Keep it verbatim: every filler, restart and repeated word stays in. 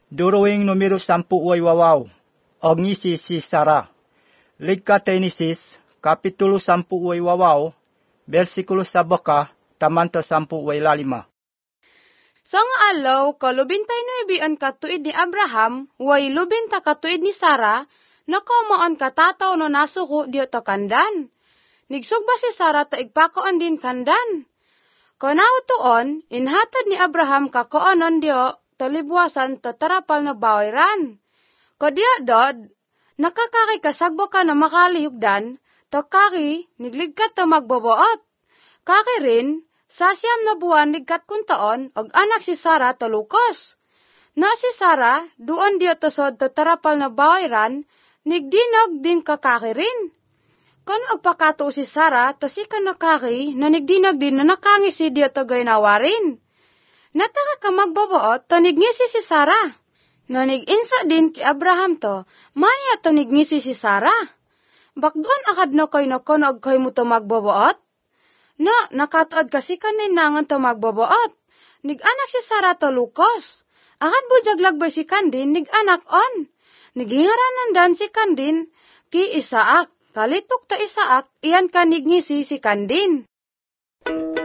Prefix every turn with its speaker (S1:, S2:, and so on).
S1: Duruing numero sampu way wawaw, og ngisi si Sara. Ligka Genesis, kapitulo sampu way wawaw, versikulo sa baka, tamanta sampu way lalima.
S2: Sa nga alaw, kalubintay no ibian katuid ni Abraham, way lubinta katuid ni Sara, nakomoon katataw no nasuko diyo to kandan. Nigsugba si Sara ta igpakoon din kandan. Kunaw tuon, inhatad ni Abraham kakoonon diyo, talibwasan to tarapal na bawiran. Kadiya dod, nakakaki kasagbo ka na makaliyugdan, to kaki nigligkat to magboboot. Kaki rin, sa siyam na buwan ligkat kun taon, og anak si Sara to lukos. Na si Sara, duon diyo to sod to tarapal na bawiran, nigdinog din kakaki rin. Kung agpakato si Sara, to si kanakaki, na nigdinog din na nakangisi diyo to gaynawarin. Nataka ka magbabaot, to nigngisi si Sara. No nig-insa din ki Abraham to, manya to nigngisi si Sara. Bakdoon akad no koy no kono ag koy mo to magbabaot? No, nakatuad kasi kaninangan to magbabaot. Nig-anak si Sara to lukos. Akad bujag lagbay si Kandin, nig-anak on. Nighingaranan dan si Kandin, ki Isaak. Kalitok ta Isaak, iyan ka nigngisi si Kandin.